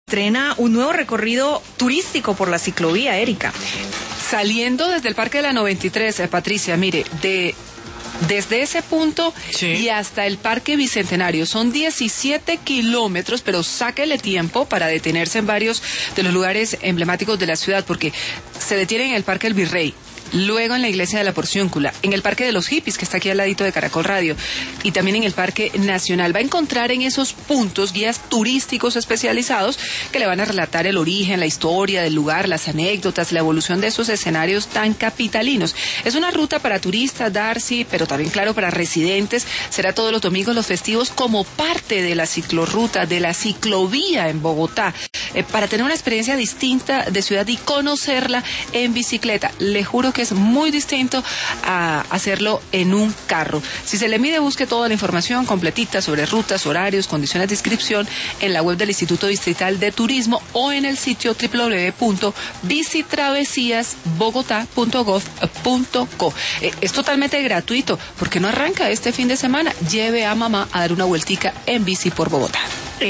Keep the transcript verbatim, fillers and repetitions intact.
estrena un nuevo recorrido turístico por la ciclovía, Erika. Saliendo desde el Parque de la noventa y tres, eh, Patricia, mire, de... Desde ese punto sí. y hasta el Parque Bicentenario son diecisiete kilómetros, pero sáquele tiempo para detenerse en varios de los lugares emblemáticos de la ciudad, porque se detiene en el Parque del Virrey, luego en la Iglesia de la Porciúncula, en el Parque de los Hippies, que está aquí al ladito de Caracol Radio, y también en el Parque Nacional. Va a encontrar en esos puntos guías turísticos especializados que le van a relatar el origen, la historia del lugar, las anécdotas, la evolución de esos escenarios tan capitalinos. Es una ruta para turistas, Darcy, pero también, claro, para residentes. Será todos los domingos, los festivos, como parte de la ciclorruta, de la ciclovía en Bogotá, eh, para tener una experiencia distinta de ciudad y conocerla en bicicleta. Le juro que es muy distinto a hacerlo en un carro. Si se le mide, busque toda la información completita sobre rutas, horarios, condiciones de inscripción en la web del Instituto Distrital de Turismo o en el sitio doble u doble u doble u punto bicitravesías bogotá punto gov punto co. Eh, es totalmente gratuito. ¿Por qué no arranca este fin de semana? Lleve a mamá a dar una vueltica en bici por Bogotá.